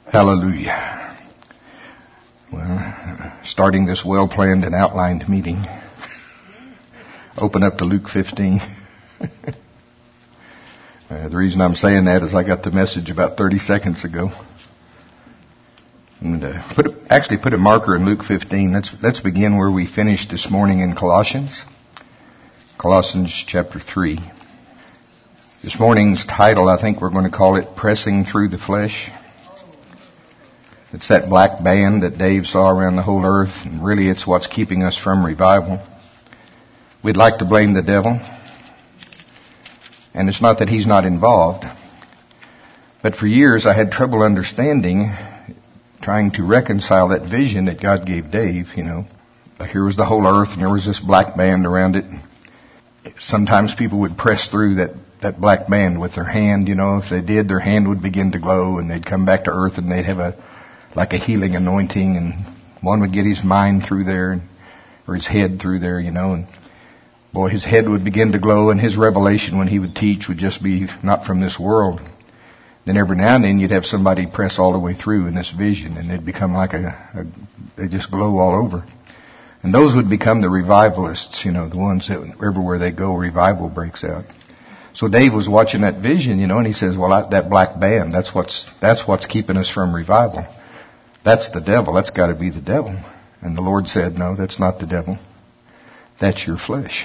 Hallelujah. Well, starting this well-planned and outlined meeting, open up to Luke 15. The reason I'm saying that is I got the message about 30 seconds ago. And put a marker in Luke 15. Let's begin where we finished this morning in Colossians. Colossians chapter 3. This morning's title, I think we're going to call it Pressing Through the Flesh. It's that black band that Dave saw around the whole earth, and really it's what's keeping us from revival. We'd like to blame the devil, and it's not that he's not involved, but for years I had trouble understanding, trying to reconcile that vision that God gave Dave, Here was the whole earth, and there was this black band around it. Sometimes people would press through that black band with their hand, If they did, their hand would begin to glow, and they'd come back to earth, and they'd have a healing anointing, and one would get his mind through there, or his head through there, and boy, his head would begin to glow, and his revelation when he would teach would just be not from this world. Then every now and then you'd have somebody press all the way through in this vision, and they'd become like they just glow all over. And those would become the revivalists, the ones that everywhere they go, revival breaks out. So Dave was watching that vision, and he says, well, that black band, that's what's keeping us from revival. That's the devil. That's got to be the devil. And the Lord said, no, that's not the devil. That's your flesh.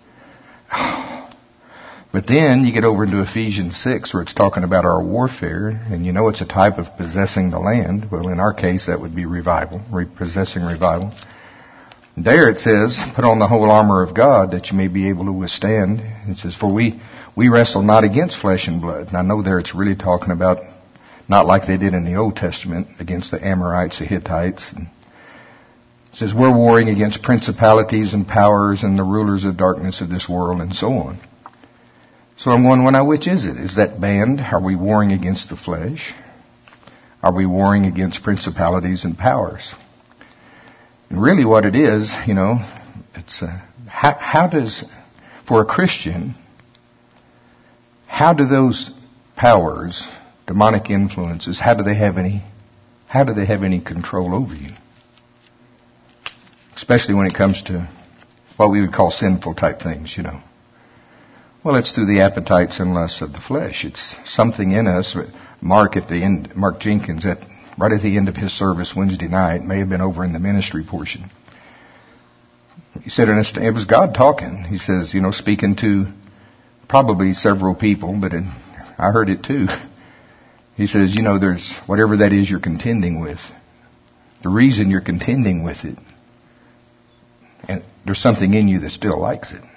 But then you get over into Ephesians 6 where it's talking about our warfare. And it's a type of possessing the land. Well, in our case, that would be revival, possessing revival. There it says, put on the whole armor of God that you may be able to withstand. It says, for we wrestle not against flesh and blood. And I know there it's really talking about not like they did in the Old Testament against the Amorites, the Hittites. And it says we're warring against principalities and powers and the rulers of darkness of this world and so on. So I'm going, which is it? Is that band? Are we warring against the flesh? Are we warring against principalities and powers? And really what it is, it's how does, for a Christian, how do those powers, demonic influences, how do they have any control over you? Especially when it comes to what we would call sinful type things, Well, it's through the appetites and lusts of the flesh. It's something in us. Mark Jenkins, right at the end of his service Wednesday night, may have been over in the ministry portion. He said, it was God talking. He says, speaking to probably several people, but I heard it too. He says, there's whatever that is you're contending with. The reason you're contending with it, and there's something in you that still likes it.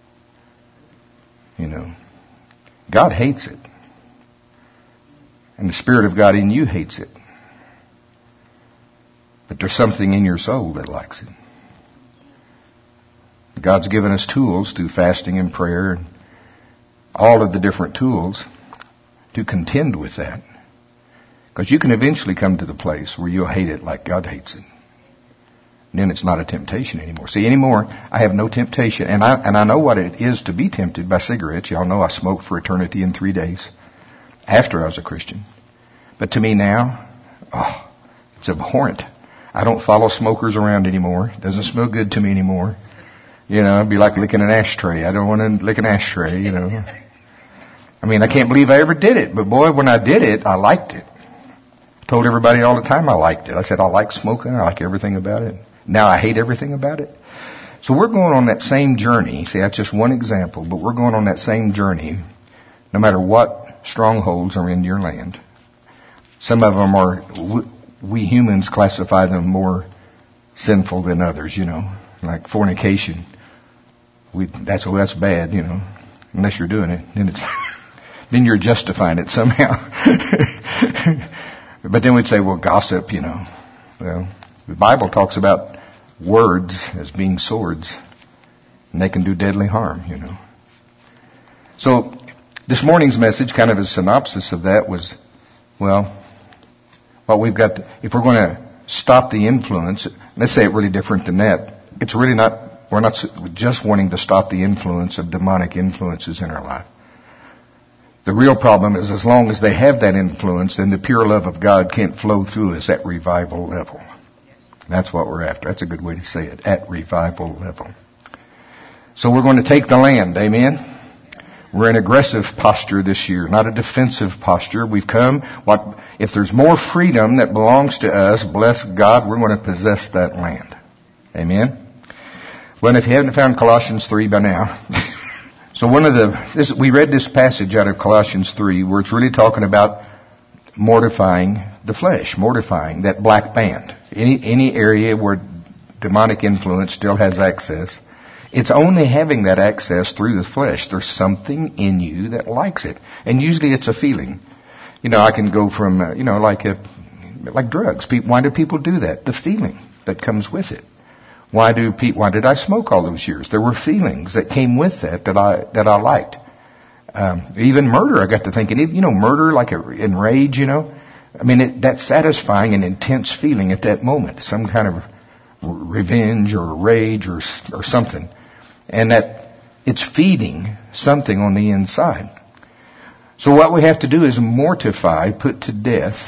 God hates it. And the Spirit of God in you hates it. But there's something in your soul that likes it. God's given us tools through fasting and prayer and all of the different tools to contend with that. Because you can eventually come to the place where you'll hate it like God hates it. And then it's not a temptation anymore. See, anymore, I have no temptation. And I know what it is to be tempted by cigarettes. Y'all know I smoked for eternity in 3 days after I was a Christian. But to me now, it's abhorrent. I don't follow smokers around anymore. It doesn't smell good to me anymore. It'd be like licking an ashtray. I don't want to lick an ashtray, I can't believe I ever did it. But boy, when I did it, I liked it. I told everybody all the time I liked it. I said, I like smoking. I like everything about it. Now I hate everything about it. So we're going on that same journey. See, that's just one example, but we're going on that same journey no matter what strongholds are in your land. Some of them are, we humans classify them more sinful than others, like fornication. That's bad, unless you're doing it. Then you're justifying it somehow. But then we'd say, well, gossip, Well, the Bible talks about words as being swords, and they can do deadly harm, So this morning's message, kind of a synopsis of that, was, what we've got, if we're going to stop the influence, let's say it really different than that. It's really not, we're not just wanting to stop the influence of demonic influences in our life. The real problem is as long as they have that influence, then the pure love of God can't flow through us at revival level. That's what we're after. That's a good way to say it, at revival level. So we're going to take the land, amen? We're in aggressive posture this year, not a defensive posture. We've come, if there's more freedom that belongs to us, bless God, we're going to possess that land. Amen? Well, if you haven't found Colossians 3 by now, so we read this passage out of Colossians 3 where it's really talking about mortifying the flesh, mortifying that black band. Any area where demonic influence still has access. It's only having that access through the flesh. There's something in you that likes it. And usually it's a feeling. I can go from, like drugs. Why do people do that? The feeling that comes with it. Why did I smoke all those years? There were feelings that came with that I liked. Even murder, I got to thinking, murder like in rage, that's satisfying an intense feeling at that moment. Some kind of revenge or rage or something. And that it's feeding something on the inside. So what we have to do is mortify, put to death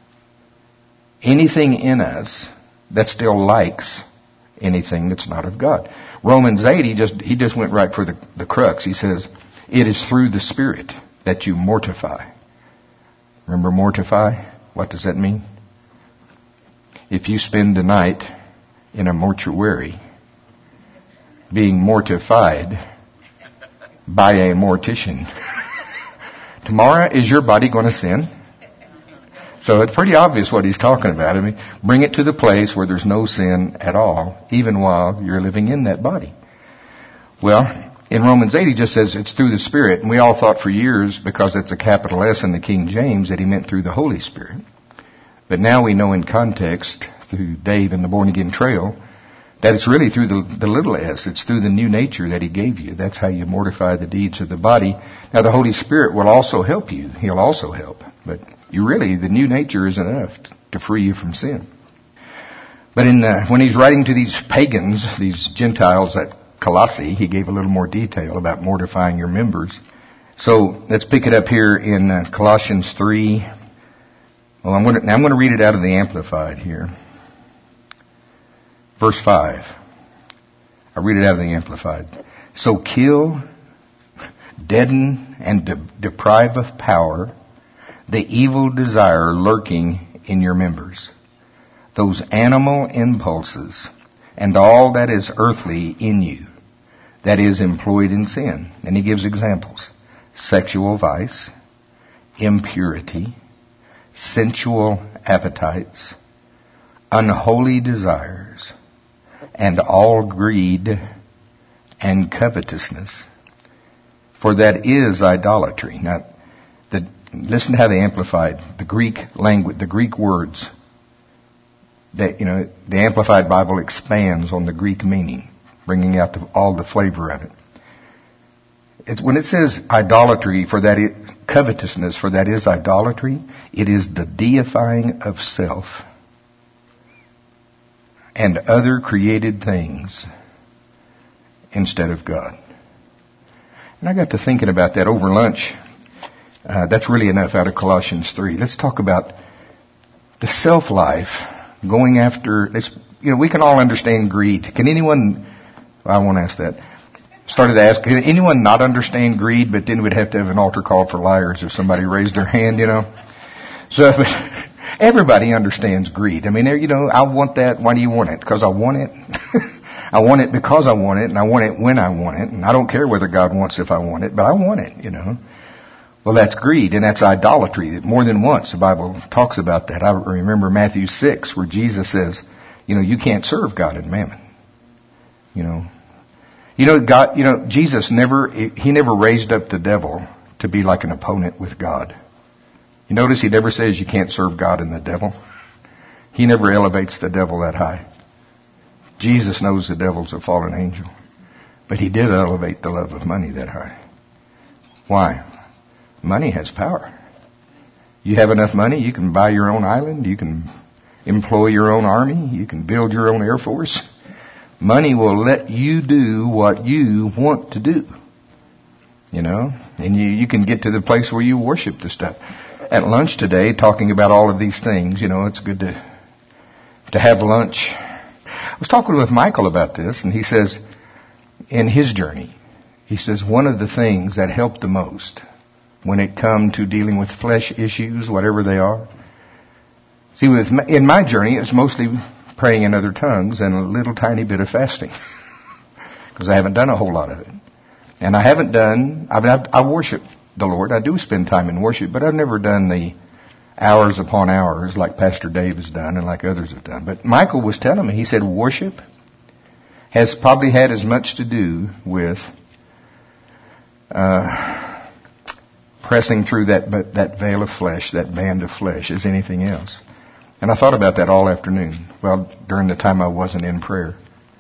anything in us that still likes anything that's not of God. Romans 8, he just went right for the crux. He says, it is through the Spirit that you mortify. Remember mortify? What does that mean? If you spend the night in a mortuary being mortified by a mortician, tomorrow is your body going to sin? So it's pretty obvious what he's talking about. Bring it to the place where there's no sin at all, even while you're living in that body. Well, in Romans 8, he just says it's through the Spirit. And we all thought for years, because it's a capital S in the King James, that he meant through the Holy Spirit. But now we know in context, through Dave and the Born Again Trail, that it's really through the little s. It's through the new nature that he gave you. That's how you mortify the deeds of the body. Now the Holy Spirit will also help you. He'll also help. But the new nature is enough to free you from sin. But when he's writing to these pagans, these Gentiles at Colossae, he gave a little more detail about mortifying your members. So let's pick it up here in Colossians 3. Well, I'm going to read it out of the Amplified here. Verse 5. I read it out of the Amplified. So kill, deaden, and deprive of power the evil desire lurking in your members, those animal impulses, and all that is earthly in you, that is employed in sin. And he gives examples. Sexual vice, impurity, sensual appetites, unholy desires, and all greed and covetousness. For that is idolatry. Now, listen to how they Amplified the Greek language, the Greek words. That, the Amplified Bible expands on the Greek meaning, bringing out all the flavor of it. It's when it says idolatry, covetousness, for that is idolatry, it is the deifying of self and other created things instead of God. And I got to thinking about that over lunch. That's really enough out of Colossians 3. Let's talk about the self-life going after. We can all understand greed. Can anyone? I won't ask that. Started to ask, can anyone not understand greed? But then we'd have to have an altar call for liars if somebody raised their hand. So but everybody understands greed. I want that. Why do you want it? Because I want it. I want it because I want it, and I want it when I want it, and I don't care whether God wants it if I want it, but I want it. Well, that's greed, and that's idolatry. More than once, the Bible talks about that. I remember Matthew 6, where Jesus says, you can't serve God and mammon. God, Jesus never raised up the devil to be like an opponent with God. You notice he never says you can't serve God and the devil. He never elevates the devil that high. Jesus knows the devil's a fallen angel. But he did elevate the love of money that high. Why? Money has power. You have enough money, you can buy your own island, you can employ your own army, you can build your own air force. Money will let you do what you want to do. and you can get to the place where you worship the stuff. At lunch today, talking about all of these things, it's good to have lunch. I was talking with Michael about this, and he says, in his journey, he says one of the things that helped the most when it come to dealing with flesh issues, whatever they are. See, in my journey, it's mostly praying in other tongues and a little tiny bit of fasting, because I haven't done a whole lot of it. And I worship the Lord. I do spend time in worship, but I've never done the hours upon hours like Pastor Dave has done and like others have done. But Michael was telling me, he said worship has probably had as much to do with pressing through that veil of flesh, that band of flesh, as anything else. And I thought about that all afternoon. Well, during the time I wasn't in prayer.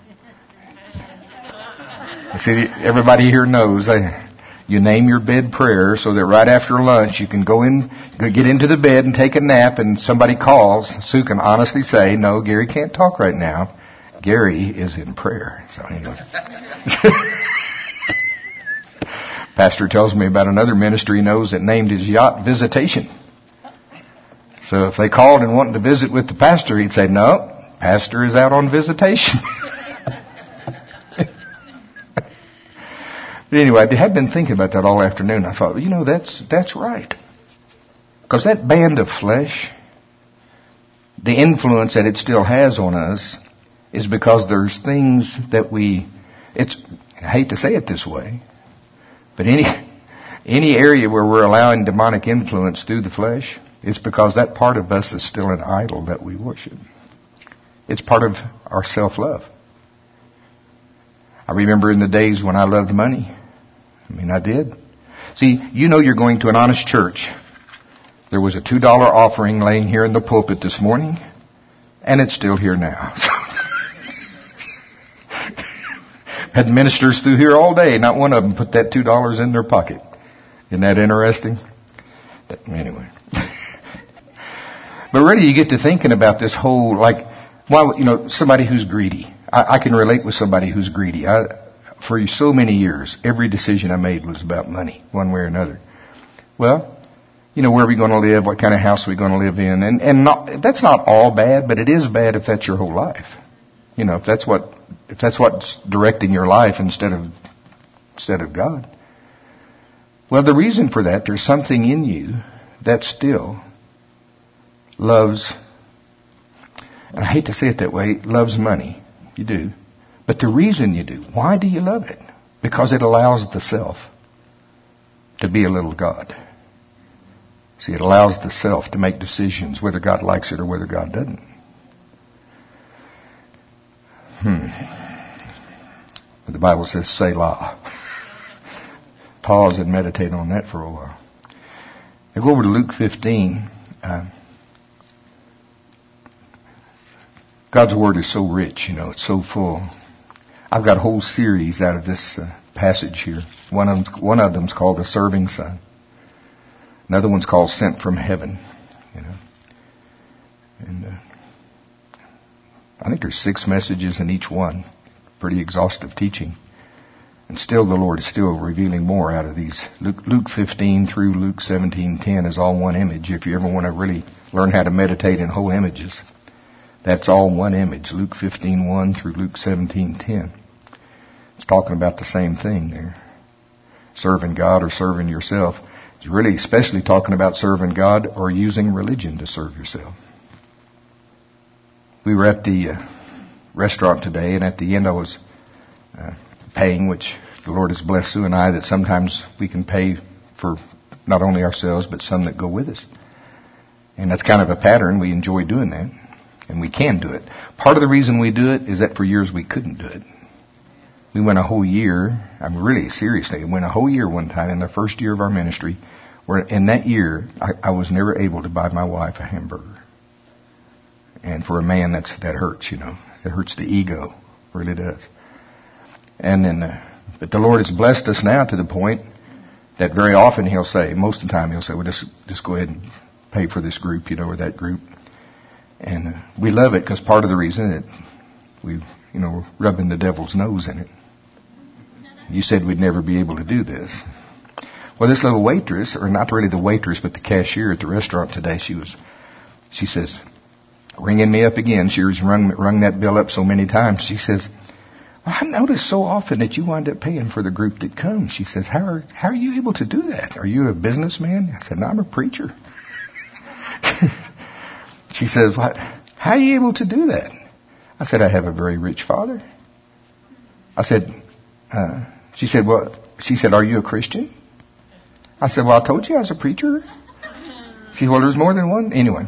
See, everybody here knows you name your bed prayer so that right after lunch you can get into the bed and take a nap, and somebody calls. Sue can honestly say, no, Gary can't talk right now. Gary is in prayer. So anyway. Pastor tells me about another ministry he knows that named his yacht Visitation. So if they called and wanted to visit with the pastor, he'd say, no, pastor is out on visitation. But anyway, I had been thinking about that all afternoon. I thought, that's right. Because that band of flesh, the influence that it still has on us is because there's things that I hate to say it this way, but any area where we're allowing demonic influence through the flesh, it's because that part of us is still an idol that we worship. It's part of our self-love. I remember in the days when I loved money. I did. See, you're going to an honest church. There was a $2 offering laying here in the pulpit this morning, and it's still here now. Had ministers through here all day. Not one of them put that $2 in their pocket. Isn't that interesting? Anyway. But really, you get to thinking about this whole, somebody who's greedy. I can relate with somebody who's greedy. For so many years, every decision I made was about money, one way or another. Well, where are we going to live? What kind of house are we going to live in? And that's not all bad, but it is bad if that's your whole life. If that's what's directing your life instead of God. Well, the reason for that, there's something in you that still loves, and I hate to say it that way, loves money. You do. But the reason you do, why do you love it? Because it allows the self to be a little God. See, it allows the self to make decisions whether God likes it or whether God doesn't. The Bible says, Selah. Pause and meditate on that for a while. Now go over to Luke 15. God's Word is so rich, it's so full. I've got a whole series out of this passage here. One of them's called The Serving Son. Another one's called Sent from Heaven. And I think there's 6 messages in each one. Pretty exhaustive teaching. And still the Lord is still revealing more out of these. Luke 15 through Luke 17:10 is all one image. If you ever want to really learn how to meditate in whole images, that's all one image. Luke 15:1 through Luke 17:10. It's talking about the same thing there. Serving God or serving yourself. It's really especially talking about serving God or using religion to serve yourself. We were at the restaurant today, and at the end I was paying, which the Lord has blessed Sue and I, that sometimes we can pay for not only ourselves, but some that go with us. And that's kind of a pattern. We enjoy doing that. And we can do it. Part of the reason we do it is that for years we couldn't do it. We went a whole year, really seriously, we went a whole year one time in the first year of our ministry, where in that year I was never able to buy my wife a hamburger. And for a man that hurts, It hurts the ego. It really does. And then, but the Lord has blessed us now to the point that very often He'll say, most of the time He'll say, well, just go ahead and pay for this group, or that group. And we love it because part of the reason that we're rubbing the devil's nose in it. You said we'd never be able to do this. Well, this little waitress, or not really the waitress, but the cashier at the restaurant today, she says, ringing me up again. She was rung that bill up so many times. She says, well, I notice so often that you wind up paying for the group that comes. She says, how are you able to do that? Are you a businessman? I said, no, I'm a preacher. She says, what? How are you able to do that? I said, I have a very rich father. I said, she said, are you a Christian? I said, well, I told you I was a preacher. She said, well, there's more than one. Anyway.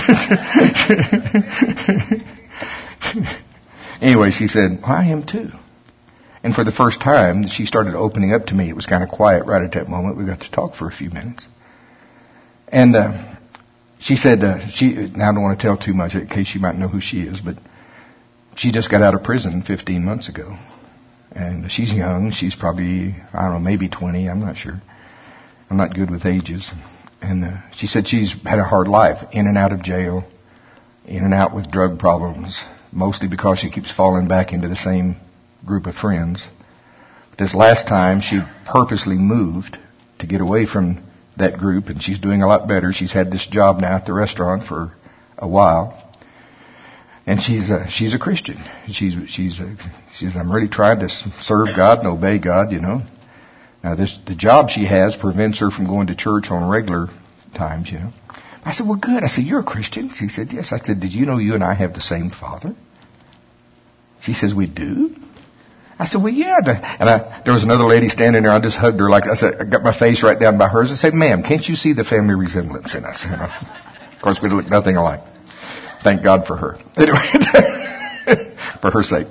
Anyway, she said, well, I am too. And for the first time, she started opening up to me. It was kind of quiet right at that moment. We got to talk for a few minutes. And she said, now I don't want to tell too much in case you might know who she is, but she just got out of prison 15 months ago. And she's young. She's probably, I don't know, maybe 20. I'm not sure. I'm not good with ages. And she said she's had a hard life, in and out of jail, in and out with drug problems, mostly because she keeps falling back into the same group of friends. But this last time, she purposely moved to get away from that group, and she's doing a lot better. She's had this job now at the restaurant for a while. And she's a Christian. She says, I'm really trying to serve God and obey God, you know. Now, the job she has prevents her from going to church on regular times, you know. I said, well, good. I said, you're a Christian? She said, yes. I said, did you know you and I have the same father? She says, we do? I said, well, yeah. And there was another lady standing there. I just hugged her. I said, I got my face right down by hers. I said, ma'am, can't you see the family resemblance in us? You know? Of course, we look nothing alike. Thank God for her. Anyway, for her sake.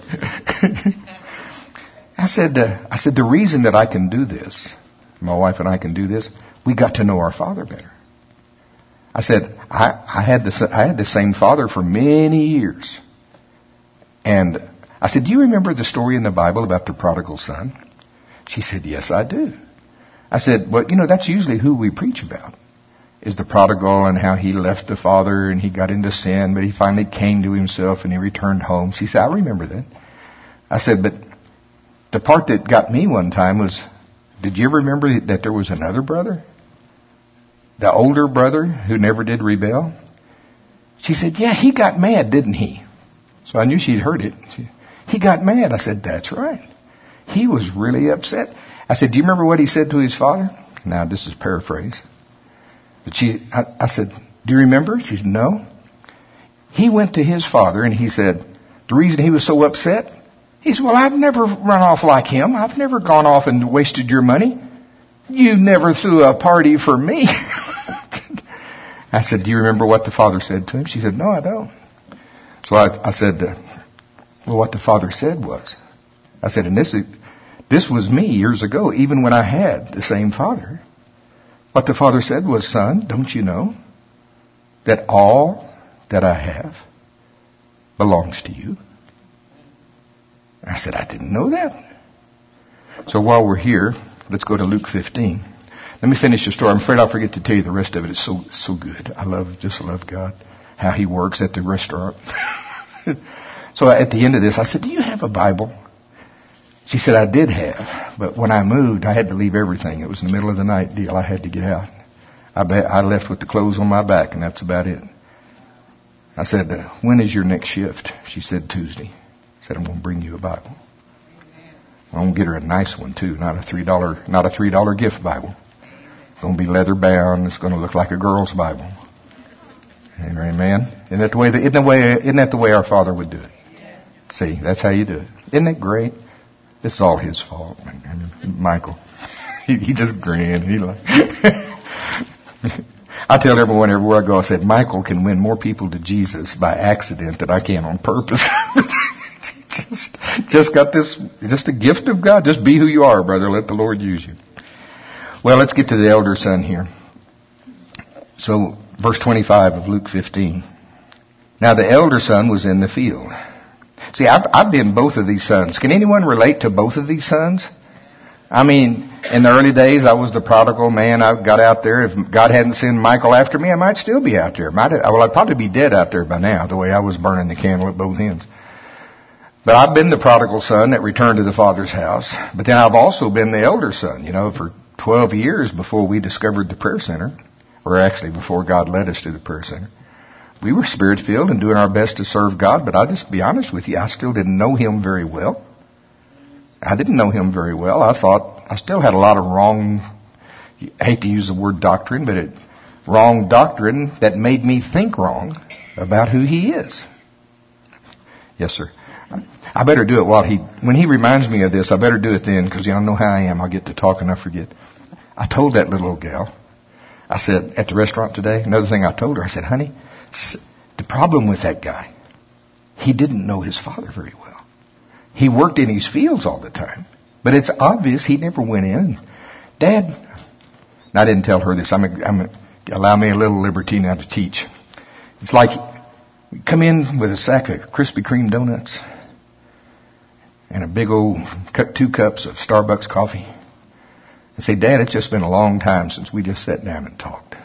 I said, the reason that I can do this, my wife and I can do this, we got to know our father better. I said, I had the same father for many years. And I said, do you remember the story in the Bible about the prodigal son? She said, yes, I do. I said, well, you know, that's usually who we preach about, is the prodigal and how he left the father and he got into sin, but he finally came to himself and he returned home. She said, I remember that. I said, but the part that got me one time was, did you ever remember that there was another brother? The older brother who never did rebel? She said, yeah, he got mad, didn't he? So I knew she'd heard it. He got mad. I said, that's right. He was really upset. I said, do you remember what he said to his father? Now, this is paraphrase. But I said, do you remember? She said, no. He went to his father and he said, the reason he was so upset, he said, well, I've never run off like him. I've never gone off and wasted your money. You never threw a party for me. I said, do you remember what the father said to him? She said, no, I don't. So I said, well, what the father said was, I said, and this was me years ago, even when I had the same father. What the father said was, son, don't you know that all that I have belongs to you? I said, I didn't know that. So while we're here, let's go to Luke 15. Let me finish the story. I'm afraid I'll forget to tell you the rest of it. It's so good. I just love God, how He works at the restaurant. So at the end of this, I said, do you have a Bible? She said, I did have. But when I moved, I had to leave everything. It was in the middle of the night deal. I had to get out. I left with the clothes on my back, and that's about it. I said, when is your next shift? She said, Tuesday. I said, I'm going to bring you a Bible. I'm going to get her a nice one, too. Not a $3 gift Bible. It's going to be leather bound. It's going to look like a girl's Bible. Amen. Isn't that the way our Father would do it? See, that's how you do it. Isn't that great? This is all His fault. Michael. He just grinned. I tell everyone everywhere I go, I said, Michael can win more people to Jesus by accident than I can on purpose. just got this, just a gift of God. Just be who you are, brother. Let the Lord use you. Well, let's get to the elder son here. So, verse 25 of Luke 15. Now the elder son was in the field. See, I've been both of these sons. Can anyone relate to both of these sons? I mean, in the early days, I was the prodigal man. I got out there. If God hadn't sent Michael after me, I might still be out there. I'd probably be dead out there by now, the way I was burning the candle at both ends. But I've been the prodigal son that returned to the father's house. But then I've also been the elder son. You know, for 12 years before we discovered the prayer center, or actually before God led us to the prayer center. We were Spirit-filled and doing our best to serve God, but I'll just be honest with you, I still didn't know Him very well. I didn't know Him very well. I thought I still had a lot of wrong, I hate to use the word doctrine, but wrong doctrine that made me think wrong about who He is. Yes, sir. I better do it when He reminds me of this, I better do it then, because y'all know how I am. I'll get to talk and I forget. I told that little gal, I said, at the restaurant today, another thing I told her, I said, honey, the problem with that guy, he didn't know his father very well. He worked in his fields all the time, but it's obvious he never went in. Dad, and I didn't tell her this. Allow me a little liberty now to teach. It's like come in with a sack of Krispy Kreme donuts and a big old 2 cups of Starbucks coffee and say, Dad, it's just been a long time since we just sat down and talked.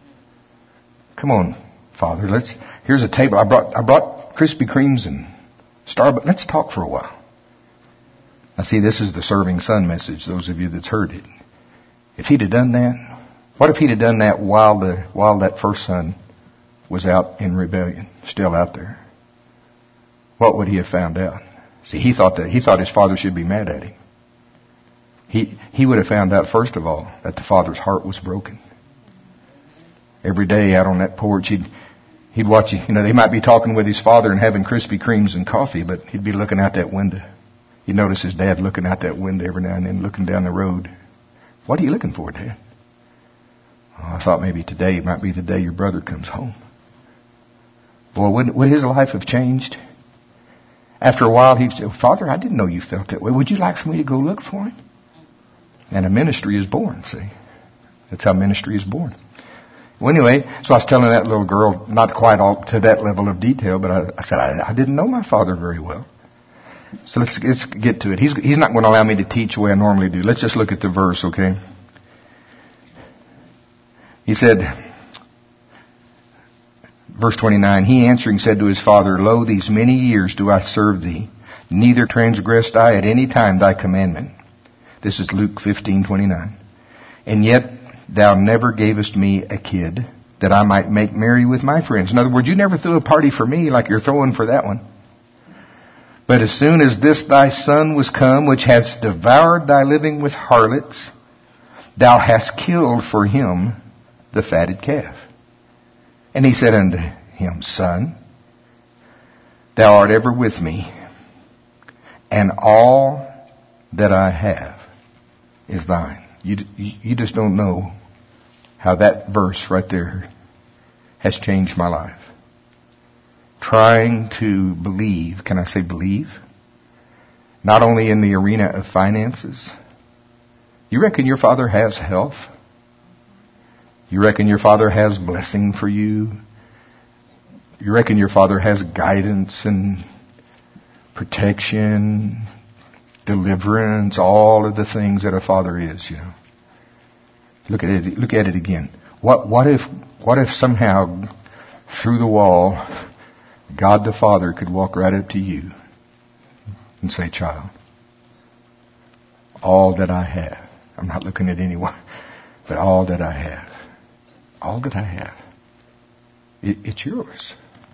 Come on, Father, here's a table. I brought Krispy Kremes and Starbucks. Let's talk for a while. Now see, this is the serving son message, those of you that's heard it. If he'd have done that, what if he'd have done that while that first son was out in rebellion, still out there? What would he have found out? See, he thought his father should be mad at him. He would have found out, first of all, that the father's heart was broken. Every day out on that porch, he'd watch, they might be talking with his father and having Krispy Kremes and coffee, but he'd be looking out that window. He'd notice his dad looking out that window every now and then, looking down the road. What are you looking for, Dad? Oh, I thought maybe today might be the day your brother comes home. Boy, would his life have changed? After a while, he'd say, Father, I didn't know you felt that way. Would you like for me to go look for him? And a ministry is born, see. That's how ministry is born. Well, anyway, so I was telling that little girl, not quite all to that level of detail, but I said, I didn't know my father very well. So let's get to it. He's not going to allow me to teach the way I normally do. Let's just look at the verse, okay? He said, verse 29, he answering said to his father, Lo, these many years do I serve thee, neither transgressed I at any time thy commandment. This is Luke 15:29. And yet thou never gavest me a kid, that I might make merry with my friends. In other words, you never threw a party for me like you're throwing for that one. But as soon as this thy son was come, which hast devoured thy living with harlots, thou hast killed for him the fatted calf. And he said unto him, Son, thou art ever with me, and all that I have is thine. You just don't know how that verse right there has changed my life. Trying to believe, can I say believe? Not only in the arena of finances. You reckon your father has health? You reckon your father has blessing for you? You reckon your father has guidance and protection, deliverance, all of the things that a father is, Look at it again. What if somehow through the wall God the Father could walk right up to you and say, Child, all that I have, I'm not looking at anyone, but all that I have, it's yours.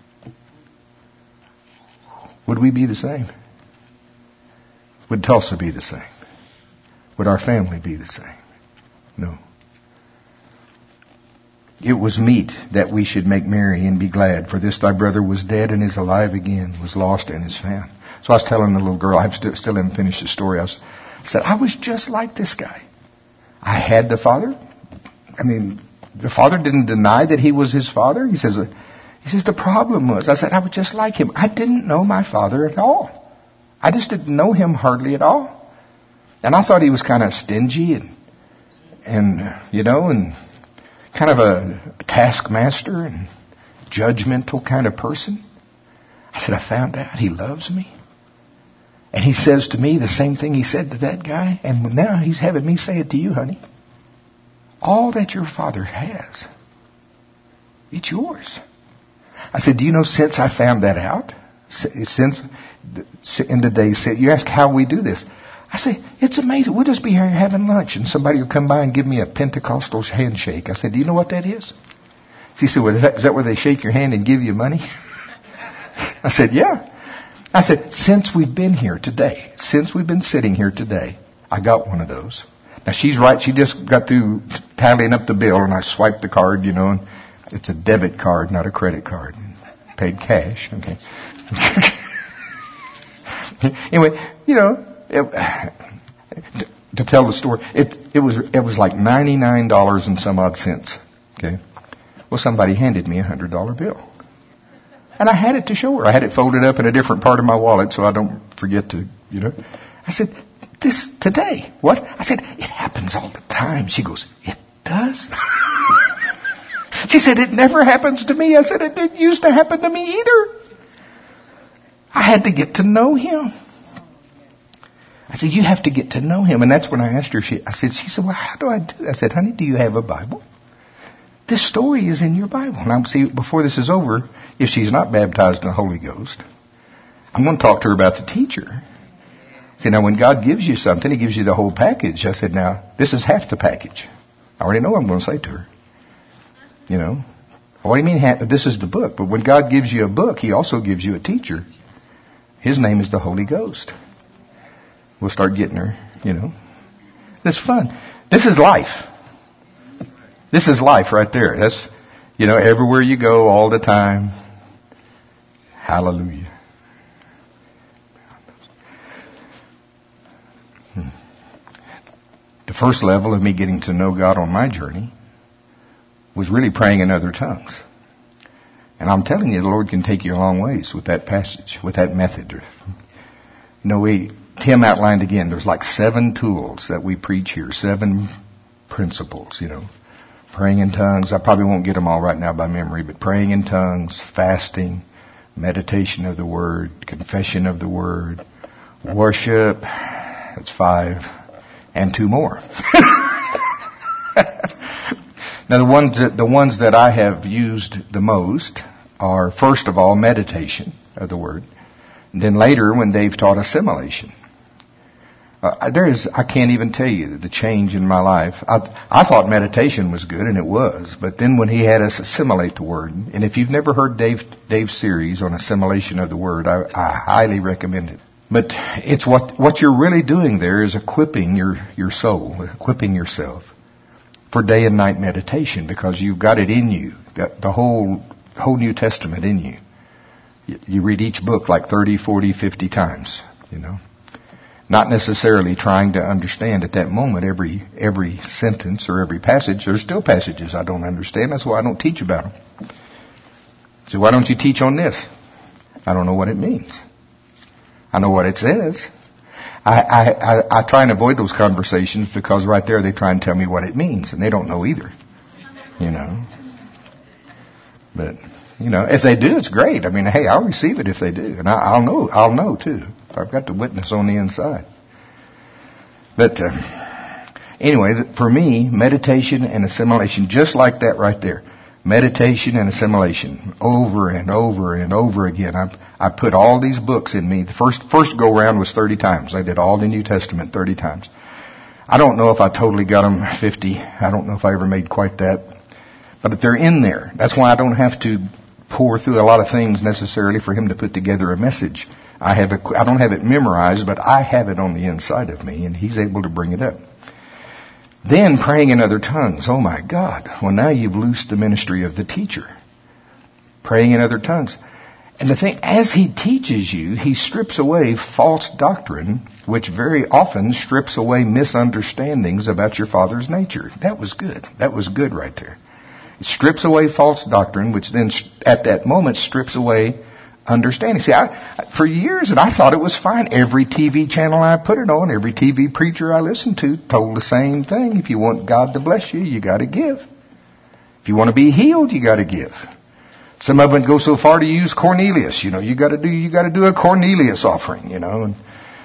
Would we be the same? Would Tulsa be the same? Would our family be the same? No. It was meet that we should make merry and be glad, for this thy brother was dead and is alive again, was lost and is found. So I was telling the little girl, I still haven't finished the story. I said, I was just like this guy. I had the father. The father didn't deny that he was his father. He says the problem was, I said, I was just like him. I didn't know my father at all. I just didn't know him hardly at all. And I thought he was kind of stingy and kind of a taskmaster and judgmental kind of person. I said, I found out he loves me. And he says to me the same thing he said to that guy. And now he's having me say it to you, honey. All that your father has, it's yours. I said, do you know, since I found that out, since in the days, you ask how we do this. I say, it's amazing. We'll just be here having lunch, and somebody will come by and give me a Pentecostal handshake. I said, do you know what that is? She said, well, is that where they shake your hand and give you money? I said, yeah. I said, since we've been here today, since we've been sitting here today, I got one of those. Now, she's right. She just got through tallying up the bill, and I swiped the card, and it's a debit card, not a credit card. Paid cash, okay. Anyway, to tell the story, it was like $99 and some odd cents, okay. Well, somebody handed me a $100 bill. And I had it to show her. I had it folded up in a different part of my wallet so I don't forget to, I said, this today. What? I said, it happens all the time. She goes, it does? She said, it never happens to me. I said, it didn't used to happen to me either. I had to get to know him. I said, you have to get to know him. And that's when I asked her, she said, well, how do I do that? I said, honey, do you have a Bible? This story is in your Bible. Now, see, before this is over, if she's not baptized in the Holy Ghost, I'm going to talk to her about the teacher. See, now, when God gives you something, He gives you the whole package. I said, now, this is half the package. I already know what I'm going to say to her. What do you mean, this is the book? But when God gives you a book, He also gives you a teacher. His name is the Holy Ghost. We'll start getting her, It's fun. This is life. This is life right there. That's, everywhere you go, all the time. Hallelujah. The first level of me getting to know God on my journey was really praying in other tongues. And I'm telling you, the Lord can take you a long ways with that passage, with that method. Tim outlined again, there's like 7 tools that we preach here, 7 principles, Praying in tongues. I probably won't get them all right now by memory, but praying in tongues, fasting, meditation of the Word, confession of the Word, worship, that's 5, and 2 more. Now, the ones that I have used the most are, first of all, meditation of the Word. And then later, when Dave taught assimilation. I can't even tell you the change in my life. I thought meditation was good, and it was. But then when he had us assimilate the Word, and if you've never heard Dave's series on assimilation of the Word, I highly recommend it. But it's what you're really doing there is equipping your soul, equipping yourself for day and night meditation, because you've got it in you, the whole New Testament in you. You read each book like 30, 40, 50 times, Not necessarily trying to understand at that moment every sentence or every passage. There's still passages I don't understand. That's why I don't teach about them. So why don't you teach on this? I don't know what it means. I know what it says. I try and avoid those conversations because right there they try and tell me what it means, and they don't know either. But if they do, it's great. I mean, hey, I'll receive it if they do, and I'll know too. I've got the witness on the inside. But anyway, for me, meditation and assimilation, just like that right there. Meditation and assimilation, over and over and over again. I put all these books in me. The first go round was 30 times. I did all the New Testament 30 times. I don't know if I totally got them 50. I don't know if I ever made quite that. But they're in there. That's why I don't have to pour through a lot of things necessarily for him to put together a message. I don't have it memorized, but I have it on the inside of me, and he's able to bring it up. Then praying in other tongues. Oh my God. Well, now you've loosed the ministry of the teacher. Praying in other tongues. And the thing, as he teaches you, he strips away false doctrine, which very often strips away misunderstandings about your Father's nature. That was good. That was good right there. It strips away false doctrine, which then at that moment strips away understanding. See, for years, and I thought it was fine. Every TV channel I put it on, every TV preacher I listened to told the same thing. If you want God to bless you, you got to give. If you want to be healed, you got to give. Some of them go so far to use Cornelius. You got to do a Cornelius offering. And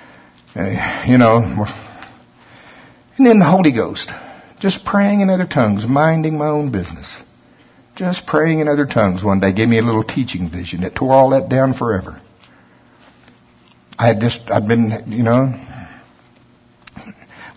then the Holy Ghost, just praying in other tongues, minding my own business. Just praying in other tongues one day gave me a little teaching vision. It tore all that down forever. I'd been,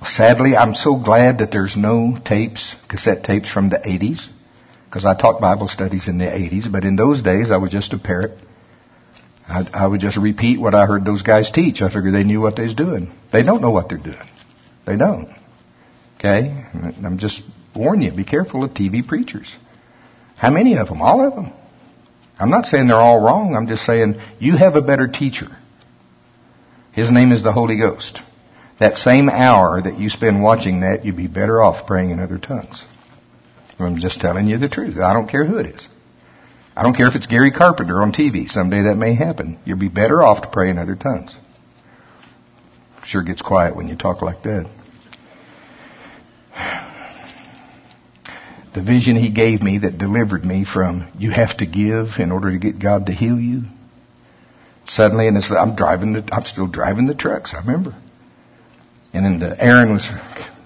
Sadly, I'm so glad that there's no tapes, cassette tapes from the 80s, because I taught Bible studies in the 80s, but in those days I was just a parrot. I would just repeat what I heard those guys teach. I figured they knew what they was doing. They don't know what they're doing. They don't. Okay? I'm just warning you, be careful of TV preachers. How many of them? All of them. I'm not saying they're all wrong. I'm just saying you have a better teacher. His name is the Holy Ghost. That same hour that you spend watching that, you'd be better off praying in other tongues. I'm just telling you the truth. I don't care who it is. I don't care if it's Gary Carpenter on TV. Someday that may happen. You'll be better off to pray in other tongues. Sure gets quiet when you talk like that. The vision he gave me that delivered me from you have to give in order to get God to heal you. Suddenly, and I'm still driving the trucks. I remember. And then Aaron was,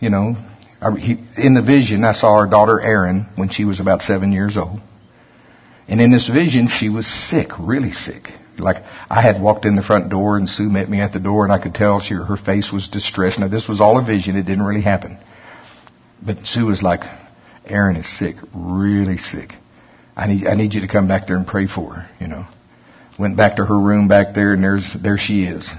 in the vision I saw our daughter Erin when she was about 7 years old. And in this vision, she was sick, really sick. Like, I had walked in the front door and Sue met me at the door and I could tell her face was distressed. Now, this was all a vision. It didn't really happen. But Sue was like, Erin is sick, really sick. I need you to come back there and pray for her, Went back to her room back there and there she is.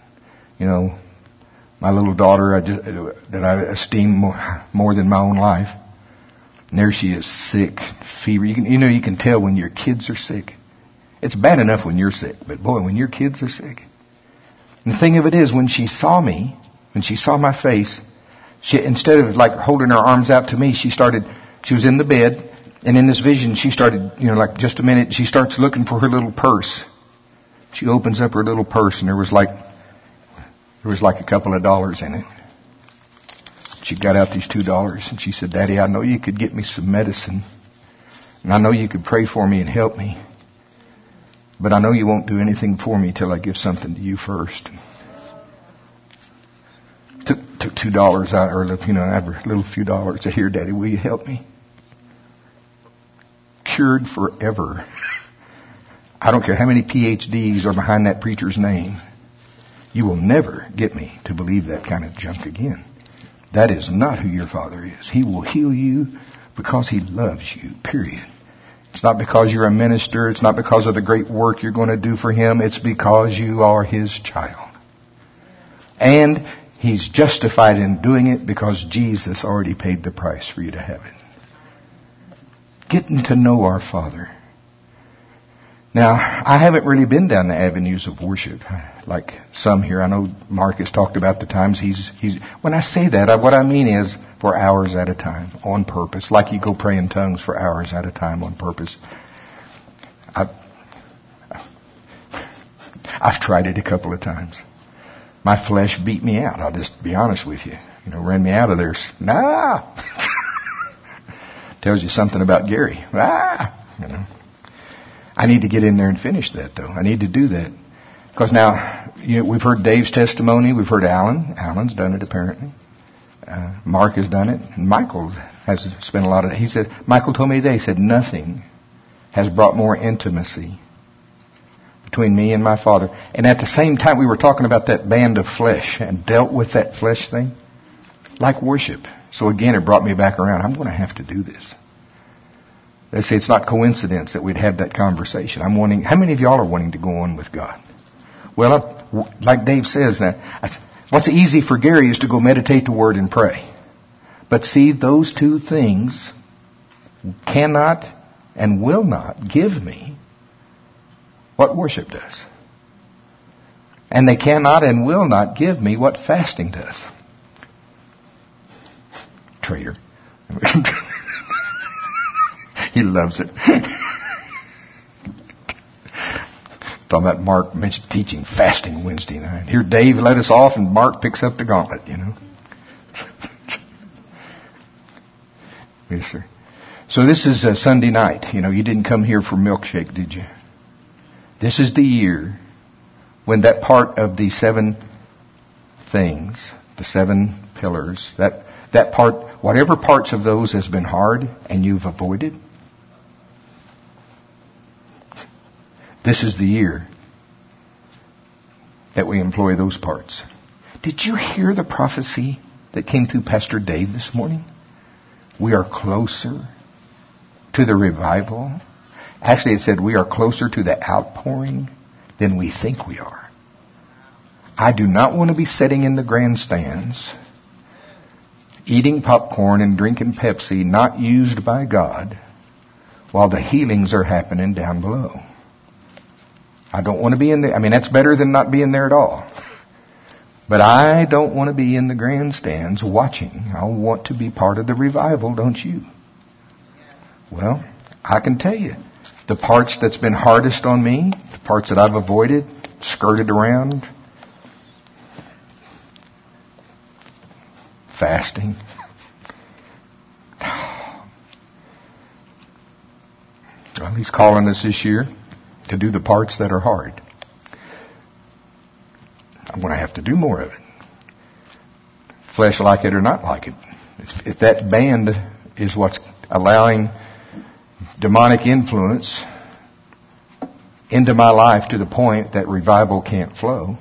My little daughter that I esteem more than my own life. And there she is, sick, fever. You can tell when your kids are sick. It's bad enough when you're sick, but boy, when your kids are sick. And the thing of it is, when she saw me, when she saw my face, instead of like holding her arms out to me, she was in the bed, and in this vision, she started, like just a minute, she starts looking for her little purse. She opens up her little purse, and there was like a couple of dollars in it. She got out these $2 and she said, Daddy, I know you could get me some medicine. And I know you could pray for me and help me. But I know you won't do anything for me till I give something to you first. Took $2 out, or every little few dollars. I said, here, Daddy, will you help me? Cured forever. I don't care how many PhDs are behind that preacher's name. You will never get me to believe that kind of junk again. That is not who your Father is. He will heal you because He loves you, period. It's not because you're a minister. It's not because of the great work you're going to do for Him. It's because you are His child. And He's justified in doing it because Jesus already paid the price for you to have it. Getting to know our Father. Now, I haven't really been down the avenues of worship like some here. I know Mark has talked about the times he's when I say that, what I mean is for hours at a time, on purpose. Like you go pray in tongues for hours at a time on purpose. I've tried it a couple of times. My flesh beat me out. I'll just be honest with you. Ran me out of there. Nah! Tells you something about Gary. I need to get in there and finish that, though. I need to do that. Because now, we've heard Dave's testimony. We've heard Alan. Alan's done it, apparently. Mark has done it. And Michael has spent a lot of it. He said, Michael told me today, he said, nothing has brought more intimacy between me and my Father. And at the same time, we were talking about that band of flesh and dealt with that flesh thing. Like worship. So again, it brought me back around. I'm going to have to do this. They say it's not coincidence that we'd have that conversation. I'm wanting. How many of y'all are wanting to go on with God? Well, like Dave says, what's easy for Gary is to go meditate the Word and pray. But see, those two things cannot and will not give me what worship does. And they cannot and will not give me what fasting does. Traitor. He loves it. Talking about Mark mentioned teaching fasting Wednesday night. Here Dave let us off and Mark picks up the gauntlet, Yes, sir. So this is a Sunday night. You didn't come here for milkshake, did you? This is the year when that part of the 7 things, the 7 pillars, that part, whatever parts of those has been hard and you've avoided, this is the year that we employ those parts. Did you hear the prophecy that came through Pastor Dave this morning? We are closer to the revival. Actually, it said we are closer to the outpouring than we think we are. I do not want to be sitting in the grandstands, eating popcorn and drinking Pepsi not used by God while the healings are happening down below. I don't want to be in there. I mean, that's better than not being there at all. But I don't want to be in the grandstands watching. I want to be part of the revival, don't you? Well, I can tell you, the parts that's been hardest on me, the parts that I've avoided, skirted around, fasting. Well, He's calling us this year to do the parts that are hard. I'm going to have to do more of it. Flesh like it or not like it. If that band is what's allowing demonic influence into my life to the point that revival can't flow,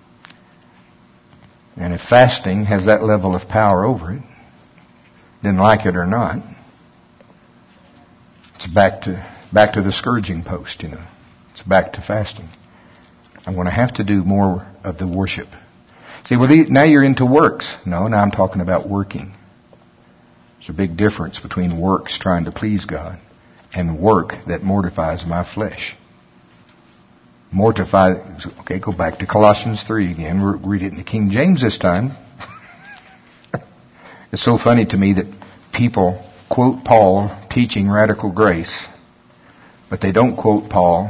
and if fasting has that level of power over it, then like it or not, it's back to the scourging post, you know. It's back to fasting. I'm going to have to do more of the worship. See, well, now you're into works. No, now I'm talking about working. There's a big difference between works trying to please God and work that mortifies my flesh. Mortify. Okay, go back to Colossians 3 again. We'll read it in the King James this time. It's so funny to me that people quote Paul teaching radical grace, but they don't quote Paul.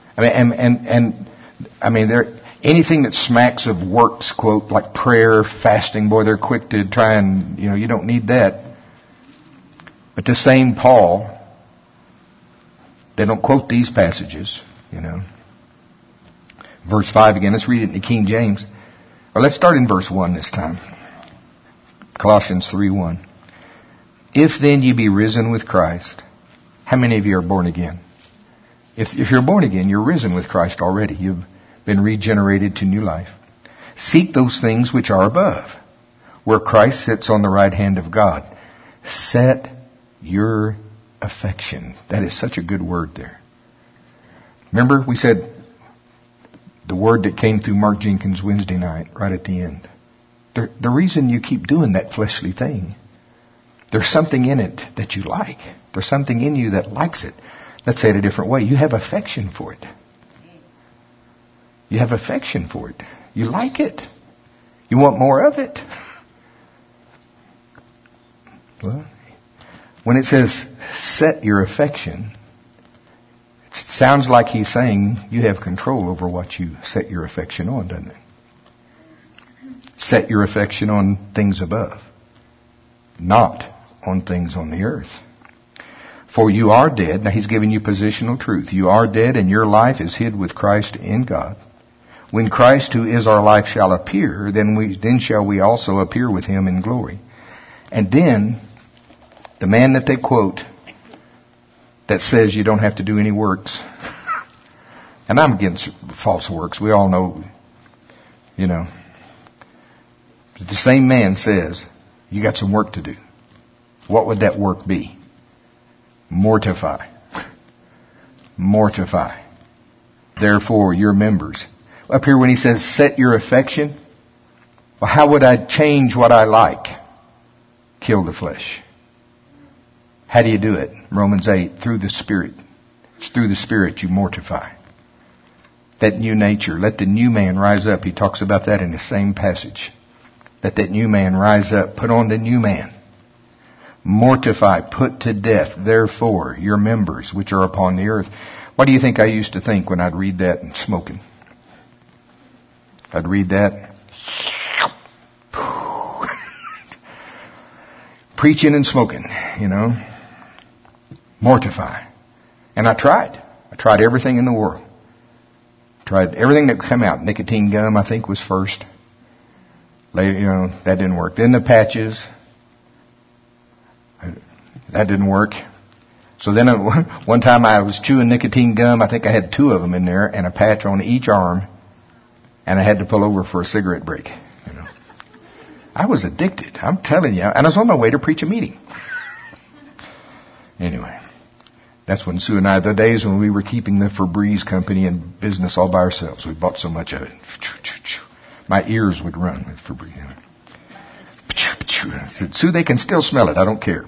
I mean, anything that smacks of works, quote, like prayer, fasting, boy, they're quick to try and, you don't need that. But the same Paul, they don't quote these passages, Verse 5 again, let's read it in the King James. Or let's start in verse 1 this time. Colossians 3:1. If then ye be risen with Christ, how many of you are born again? If you're born again, you're risen with Christ already. You've been regenerated to new life. Seek those things which are above, where Christ sits on the right hand of God. Set your affection. That is such a good word there. Remember, we said the word that came through Mark Jenkins Wednesday night, right at the end. The reason you keep doing that fleshly thing, there's something in it that you like. There's something in you that likes it. Let's say it a different way. You have affection for it. You have affection for it. You like it. You want more of it. Well, when it says set your affection, it sounds like he's saying you have control over what you set your affection on, doesn't it? Set your affection on things above, not on things on the earth. For you are dead. Now he's giving you positional truth. You are dead and your life is hid with Christ in God. When Christ, who is our life, shall appear, then shall we also appear with him in glory. And then, the man that they quote that says you don't have to do any works, and I'm against false works. We all know, But the same man says, you got some work to do. What would that work be? Mortify. Mortify. Therefore, your members. Up here when he says, set your affection. Well, how would I change what I like? Kill the flesh. How do you do it? Romans 8, through the Spirit. It's through the Spirit you mortify. That new nature. Let the new man rise up. He talks about that in the same passage. Let that new man rise up. Put on the new man. Mortify, put to death, therefore, your members which are upon the earth. What do you think I used to think when I'd read that and smoking? I'd read that. Preaching and smoking, Mortify. And I tried. I tried everything in the world. Tried everything that could come out. Nicotine gum, I think, was first. Later, that didn't work. Then the patches. That didn't work. So then one time I was chewing nicotine gum. I think I had 2 of them in there and a patch on each arm. And I had to pull over for a cigarette break. I was addicted. I'm telling you. And I was on my way to preach a meeting. Anyway, that's when Sue and I, the days when we were keeping the Febreze company in business all by ourselves. We bought so much of it. My ears would run with Febreze. I said, Sue, they can still smell it. I don't care.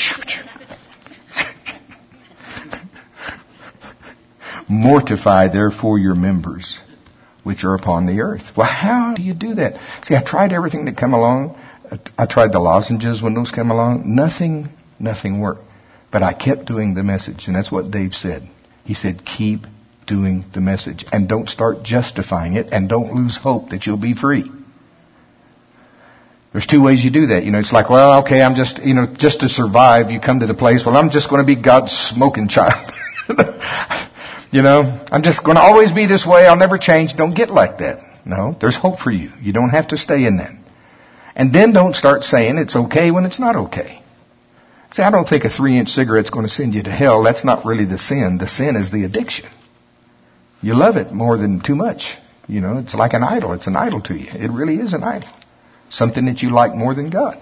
Mortify, therefore, your members which are upon the earth. Well, how do you do that? See, I tried everything that come along. I tried the lozenges when those came along. Nothing worked. But I kept doing the message, and that's what Dave said. He said, keep doing the message, and don't start justifying it, and don't lose hope that you'll be free. There's two ways you do that. It's like, well, okay, I'm just, just to survive, you come to the place, well, I'm just going to be God's smoking child. I'm just going to always be this way. I'll never change. Don't get like that. No, there's hope for you. You don't have to stay in that. And then don't start saying it's okay when it's not okay. See, I don't think a 3-inch cigarette's going to send you to hell. That's not really the sin. The sin is the addiction. You love it more than too much. It's like an idol. It's an idol to you. It really is an idol. Something that you like more than God.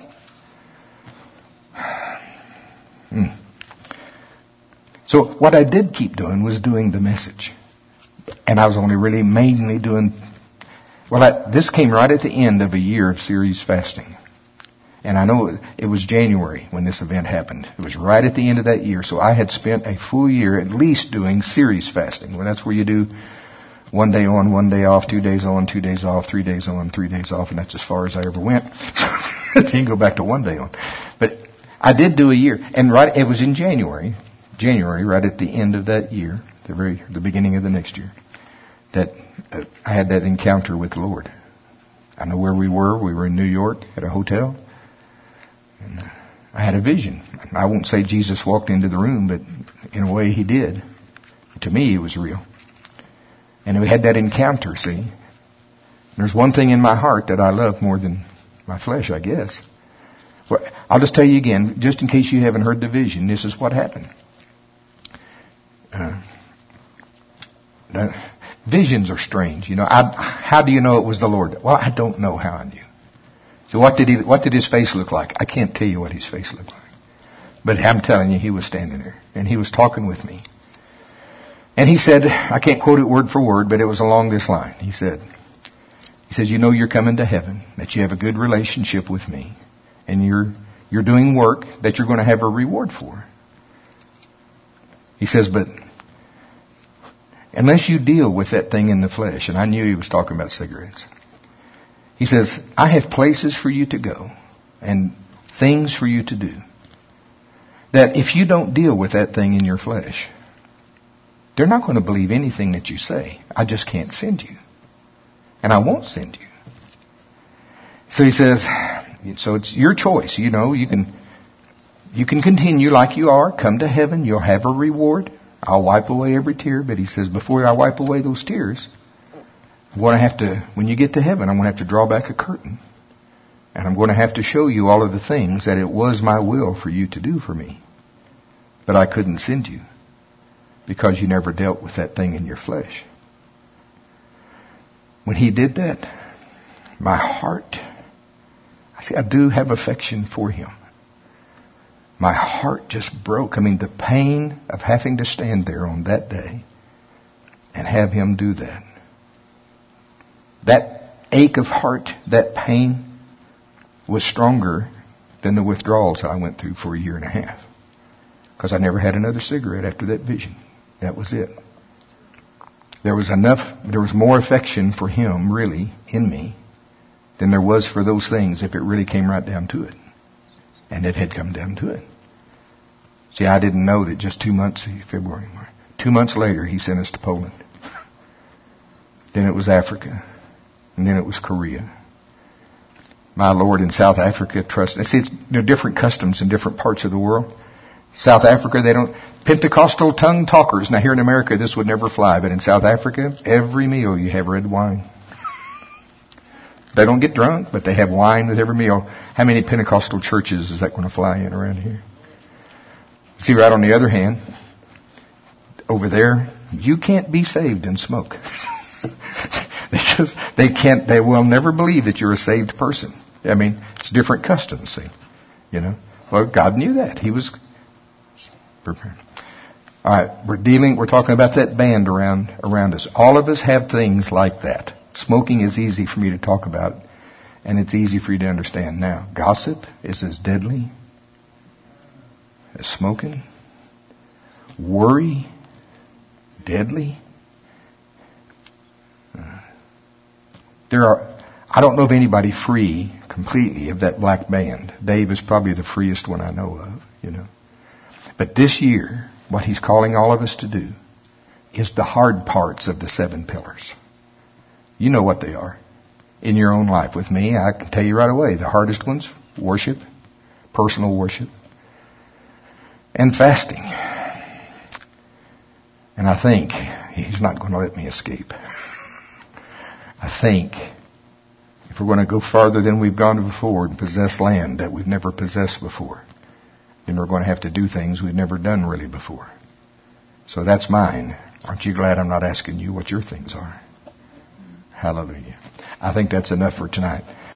So what I did keep doing was doing the message. And I was only really mainly doing... this came right at the end of a year of series fasting. And I know it was January when this event happened. It was right at the end of that year. So I had spent a full year at least doing series fasting. Well, that's where you do 1 day on, 1 day off, 2 days on, 2 days off, 3 days on, 3 days off. And that's as far as I ever went. You can go back to 1 day on. But I did do a year. And it was in January, right at the end of that year, the beginning of the next year, that I had that encounter with the Lord. I know where we were. We were in New York at a hotel. And I had a vision. I won't say Jesus walked into the room, but in a way he did. To me, it was real. And we had that encounter, see. And there's one thing in my heart that I love more than my flesh, I guess. Well, I'll just tell you again, just in case you haven't heard the vision, this is what happened. Visions are strange. How do you know it was the Lord? Well, I don't know how I knew. So what did his face look like? I can't tell you what his face looked like. But I'm telling you, he was standing there. And he was talking with me. And he said, I can't quote it word for word, but it was along this line. He says, you're coming to heaven, that you have a good relationship with me. And you're doing work that you're going to have a reward for. He says, but unless you deal with that thing in the flesh, and I knew he was talking about cigarettes. He says, I have places for you to go and things for you to do. That if you don't deal with that thing in your flesh, they're not going to believe anything that you say. I just can't send you. And I won't send you. So he says, so it's your choice. You can continue like you are. Come to heaven. You'll have a reward. I'll wipe away every tear. But he says, before I wipe away those tears, when you get to heaven, I'm going to have to draw back a curtain. And I'm going to have to show you all of the things that it was my will for you to do for me. But I couldn't send you because you never dealt with that thing in your flesh. When he did that, my heart, I do have affection for him. My heart just broke. The pain of having to stand there on that day and have him do that. That ache of heart, that pain, was stronger than the withdrawals I went through for a year and a half. Because I never had another cigarette after that vision. That was it. There was more affection for him, really, in me, than there was for those things if it really came right down to it. And it had come down to it. See, I didn't know that just 2 months, February, March, 2 months later, he sent us to Poland. Then it was Africa. And then it was Korea. My Lord, in South Africa, there are different customs in different parts of the world. South Africa, they don't, Pentecostal tongue talkers. Now here in America, this would never fly, but in South Africa, every meal you have red wine. They don't get drunk, but they have wine with every meal. How many Pentecostal churches is that going to fly in around here? See, right on the other hand, over there, you can't be saved and smoke. They will never believe that you're a saved person. I mean, it's different customs, see. You know? Well, God knew that. He was prepared. All right, we're talking about that band around us. All of us have things like that. Smoking is easy for me to talk about, and it's easy for you to understand now. Gossip is as deadly as smoking. Worry, deadly. I don't know of anybody free completely of that black band. Dave is probably the freest one I know of, you know. But this year, what he's calling all of us to do is the hard parts of the 7 pillars. You know what they are in your own life. With me, I can tell you right away, the hardest ones, worship, personal worship, and fasting. And I think he's not going to let me escape. I think if we're going to go farther than we've gone before and possess land that we've never possessed before, then we're going to have to do things we've never done really before. So that's mine. Aren't you glad I'm not asking you what your things are? Hallelujah. I think that's enough for tonight.